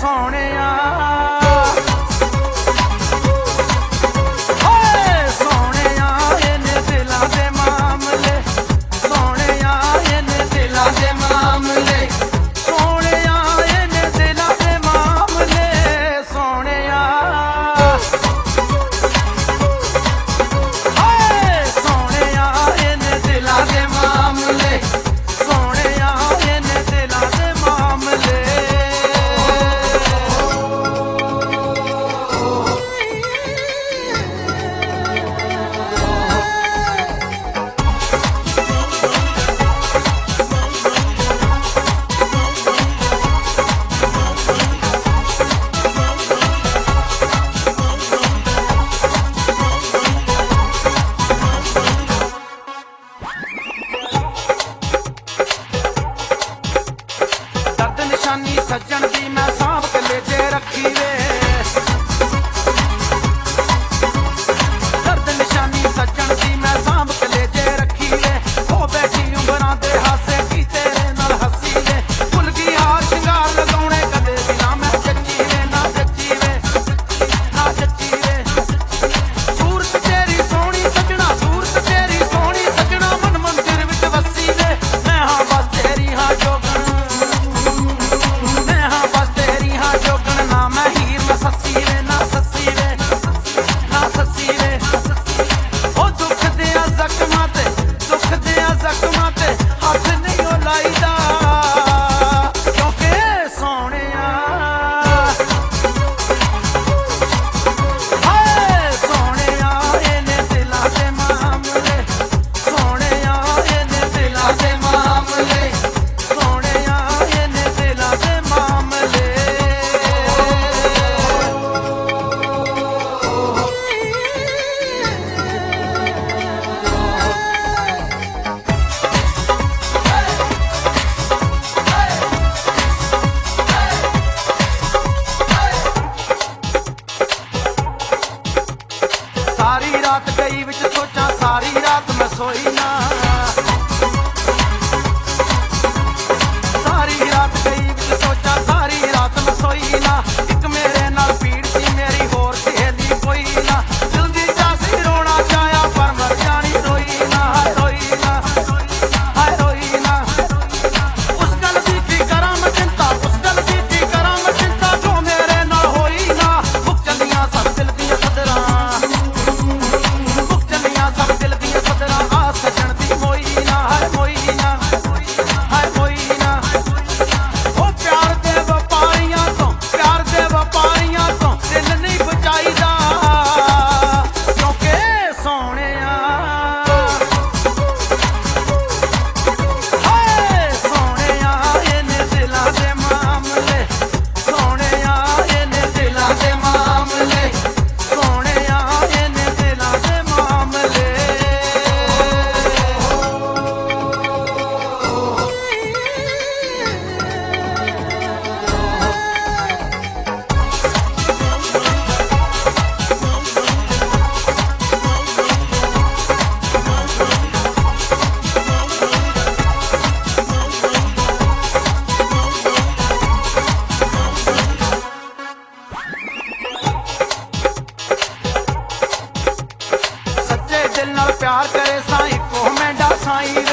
सोने सज्जन दी मैं सांभ के लेजे रखी वे दर्द निशानी सज्जन दी मैं सांभ के लेजे रखी वे हो बैठी उमरां दे हासे की तेरे नाल हसी वे भुल गई हार शिंगार लगाउणे कदे भी ना मैं जच्ची वे ना जच्ची वे ना जच्ची वे सूरत तेरी सोहनी सजना सूरत तेरी सोहनी सजना मन मंदिर विच वसी वे मैं हां बस तेरी हां जोगन सारी रात गई विच सोचा सारी रात मैं सोई ना सारी रात गई विच सोचा सारी रात मैं सोई ना एक मेरे नाल पीड़ सी मेरी होर सहेली कोई ना दिल दी जासी रोना चाया पर मर जानी रोई ना हाय रोई ना उस गल दी की करां मैं चिंता उस गल दी की करां मैं चिंता जो मेरे नाल होई ना मुक चलियां सब दिल दी सदरां प्यार करे साईं को मेंढा साईं